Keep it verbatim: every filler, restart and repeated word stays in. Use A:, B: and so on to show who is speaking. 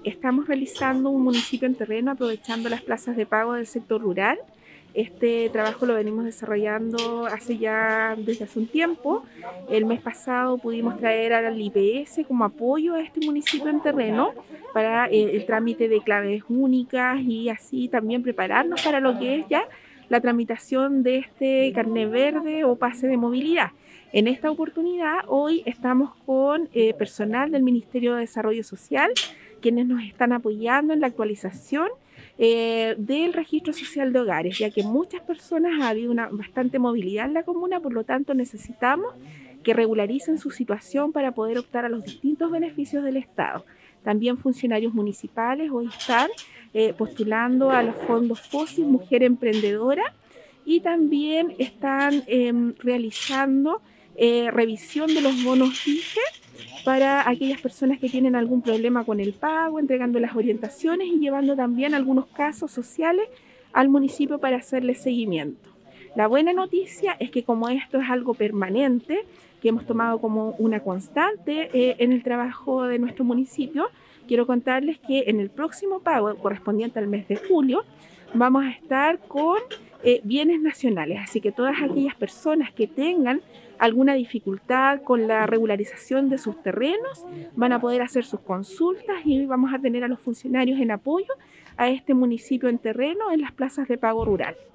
A: estamos realizando un municipio en terreno aprovechando las plazas de pago del sector rural. Este trabajo lo venimos desarrollando hace ya desde hace un tiempo. El mes pasado pudimos traer al I P S como apoyo a este municipio en terreno para eh, el trámite de claves únicas y así también prepararnos para lo que es ya la tramitación de este carnet verde o pase de movilidad. En esta oportunidad, hoy estamos con eh, personal del Ministerio de Desarrollo Social, quienes nos están apoyando en la actualización eh, del registro social de hogares, ya que muchas personas ha habido una bastante movilidad en la comuna, por lo tanto necesitamos que regularicen su situación para poder optar a los distintos beneficios del Estado. También funcionarios municipales hoy están eh, postulando a los fondos FOSIS Mujer Emprendedora y también están eh, realizando eh, revisión de los bonos I F E para aquellas personas que tienen algún problema con el pago, entregando las orientaciones y llevando también algunos casos sociales al municipio para hacerle seguimiento. La buena noticia es que como esto es algo permanente, que hemos tomado como una constante eh, en el trabajo de nuestro municipio, quiero contarles que en el próximo pago correspondiente al mes de julio vamos a estar con eh, bienes nacionales, así que todas aquellas personas que tengan alguna dificultad con la regularización de sus terrenos van a poder hacer sus consultas y vamos a tener a los funcionarios en apoyo a este municipio en terreno en las plazas de pago rural.